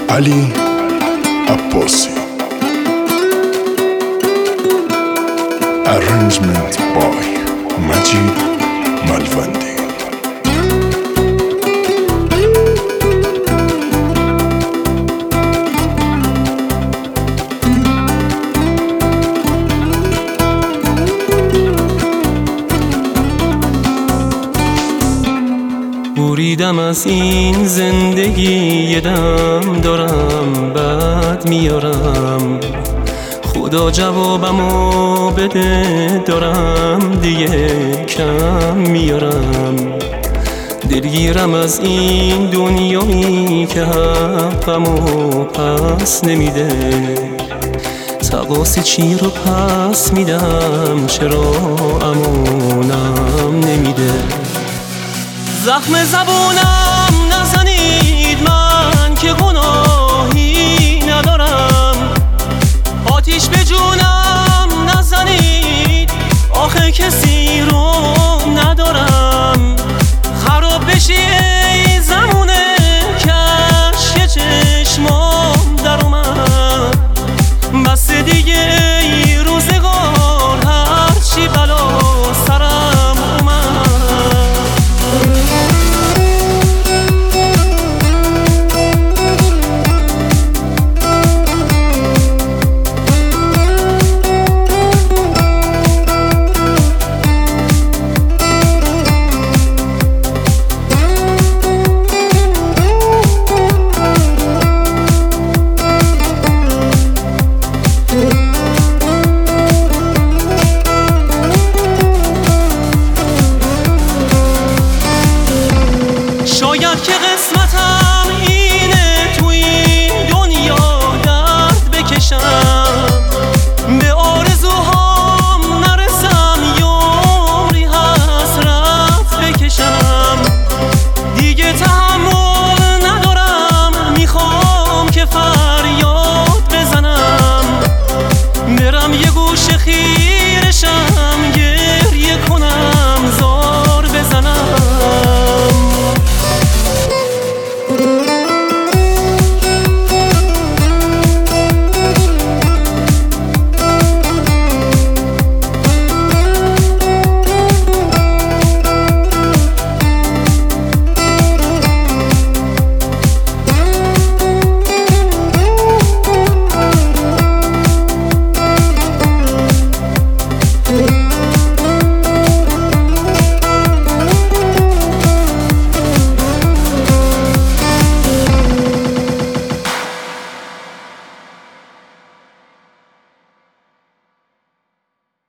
علی عباسی. Arrangement by مجید ملوندی. بریدم از این زندگی، یه دم دارم بعد میارم. خدا جوابمو بده، دارم دیگه کم میارم. دلگیرم از این دنیایی که حقمو پس نمیده. تقاص چی رو پس میدم، چرا امونم نمیده. زخم زبونم نزنید، من که گناهی ندارم. آتیش به جونم نزنید، آخه کسی رو ندارم. خراب بشی ای زمونه کش که چشمام در اومد. بس دیگه ای روزگار، هرچی بلا سرم اومد. شاید که قسمت